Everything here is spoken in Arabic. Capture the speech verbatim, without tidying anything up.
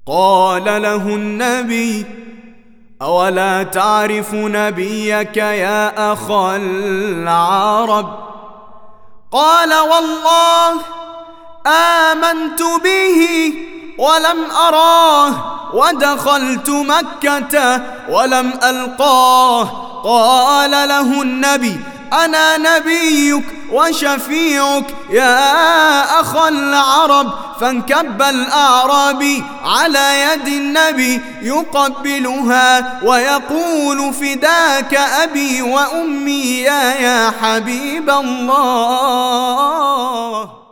قال له النبي: أولا تعرف نبيك يا أخا العرب؟ قال: والله آمنت به ولم أراه، ودخلت مكة ولم ألقاه. قال له النبي: أنا نبيك وشفيعك يا أخا العرب. فانكب الأعرابي على يد النبي يقبلها ويقول: فداك أبي وأمي يا يا حبيب الله.